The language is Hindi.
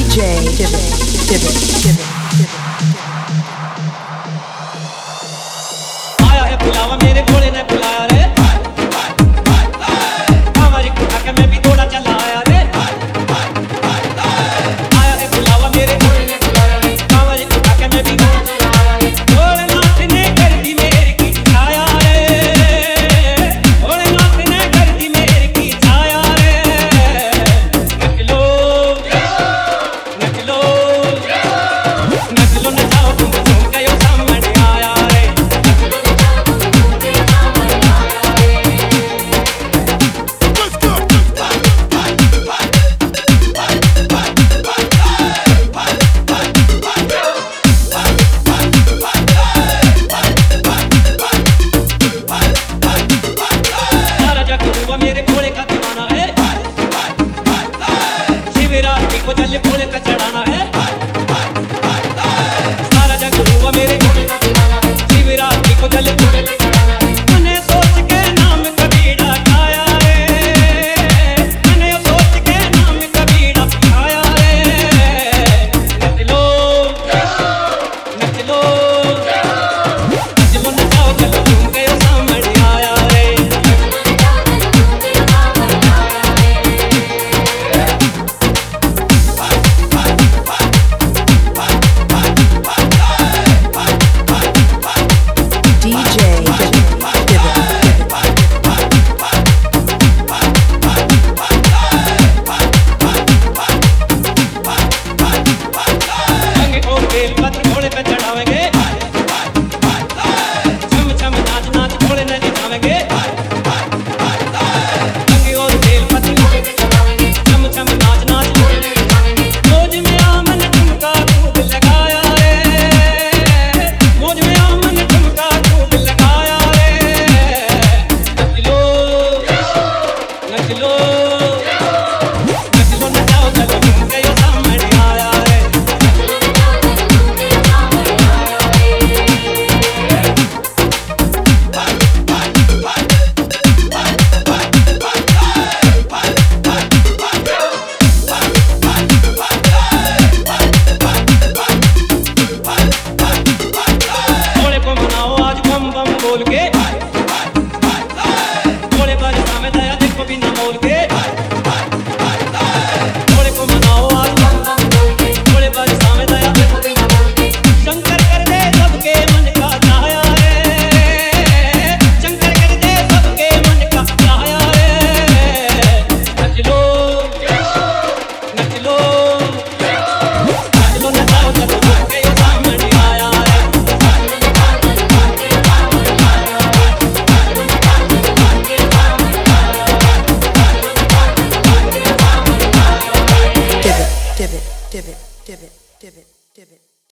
आया है बुलावा मेरे भोले ने बुलाया रे, हमारी कुटा के मैं भी थोड़ा चला आया रे। आया है बुलावा मेरे भोले ने बुलाया रे, हमारी कुटा के मैं भी थोड़ा चला आया रे। भोलेनाथ ने कर दी मेरी की छाया रे, भोलेनाथ ने कर दी मेरी की छाया रे। निकलो निकलो निकलो न जाओ तुम झूम के यो सामने आया रे। सारा जग हुआ मेरे भोले का दीवाना है, शिवरात्रि को जल भोले का